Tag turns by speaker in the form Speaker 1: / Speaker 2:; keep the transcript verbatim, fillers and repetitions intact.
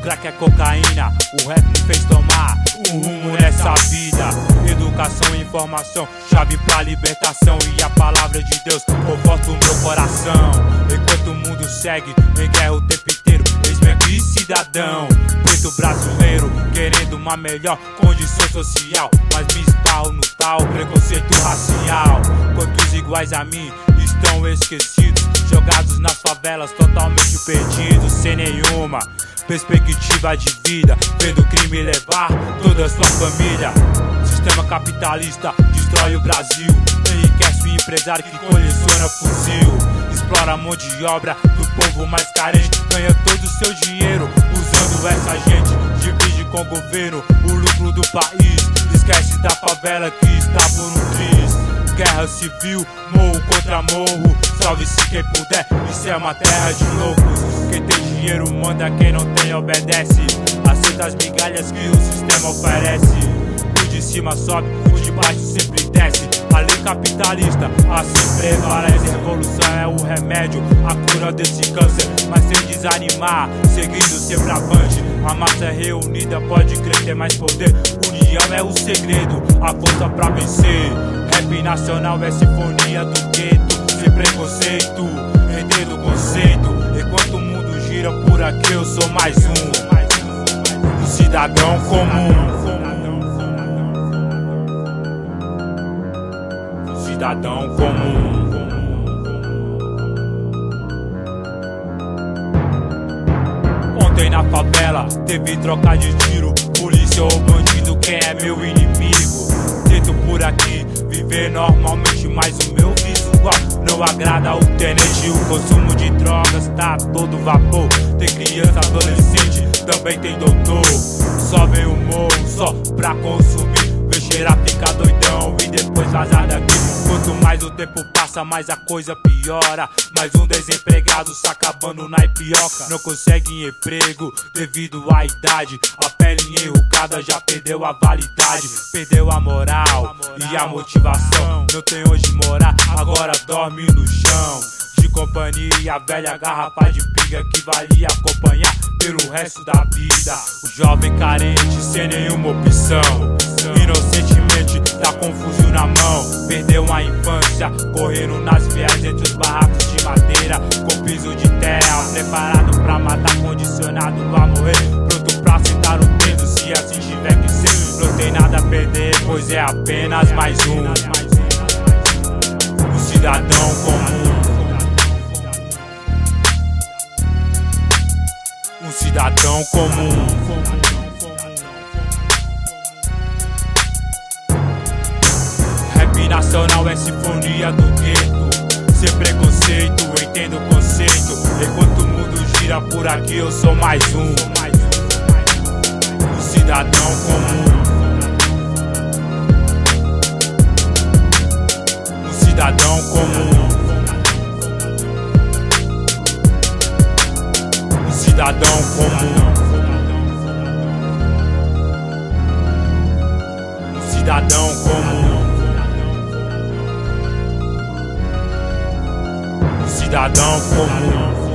Speaker 1: crack é cocaína, o rap me fez tomar um rumo nessa vida. Educação e informação, chave pra libertação, e a palavra de Deus conforta o meu coração. Enquanto o mundo segue em guerra o tempo inteiro, eis-me aqui cidadão, preto brasileiro, querendo uma melhor condição social, mas me esbarro no tal preconceito racial. Quantos iguais a mim estão esquecidos, jogados nas favelas, totalmente perdidos, sem nenhuma perspectiva de vida, vendo o crime levar toda a sua família. Sistema capitalista destrói o Brasil, enriquece o empresário que coleciona fuzil, explora a mão de obra do povo mais carente, ganha todo o seu dinheiro usando essa gente, divide com o governo o lucro do país, esquece da favela que está por um triz. Guerra civil, morro contra morro, salve-se quem puder, isso é uma terra de loucos. Quem tem dinheiro manda, quem não tem obedece, aceita as migalhas que o sistema oferece. O de cima sobe, o de baixo sempre desce, a lei capitalista assim prevalece. A revolução é o remédio, a cura desse câncer, mas sem desanimar, seguindo sempre avante. A massa é reunida, pode crer, ter mais poder, união é o segredo, a força pra vencer. Rap nacional é sinfonia do gueto, sem preconceito, entendo o conceito. Enquanto o mundo gira por aqui, eu sou mais um, um cidadão comum. Um cidadão comum. Ontem na favela teve troca de tiro, polícia ou bandido, quem é meu inimigo? Tento por aqui viver normalmente, mas o meu visual não agrada ao tenente. O consumo de drogas tá a todo vapor, tem criança, adolescente, também tem doutor. Só vem o morro só pra consumir, vê cheirar, fica doidão e depois vazar daqui. Quanto mais o tempo passa, mais a coisa piora. Mais um desempregado se acabando na ipioca, não consegue emprego devido à idade, a pele enrugada já perdeu a validade, perdeu a moral e a motivação, não tem onde morar, agora dorme no chão. De companhia, a velha garrafa de pinga que valia acompanhar pelo resto da vida. O jovem carente sem nenhuma opção, inocentemente tá com um fuzil na mão, perdeu a infância correndo nas vias entre os barracos de madeira, com piso de terra, preparado pra matar, condicionado a morrer, pronto pra sentar o dedo se assim tiver que ser. Não tem nada a perder, pois é apenas mais um, um cidadão comum. Um cidadão comum. Rap nacional é sinfonia do gueto, sem preconceito, entendo o conceito. Enquanto o mundo gira por aqui, eu sou mais um, um cidadão comum. Um cidadão comum. Cidadão comum. Um cidadão comum. Um cidadão comum.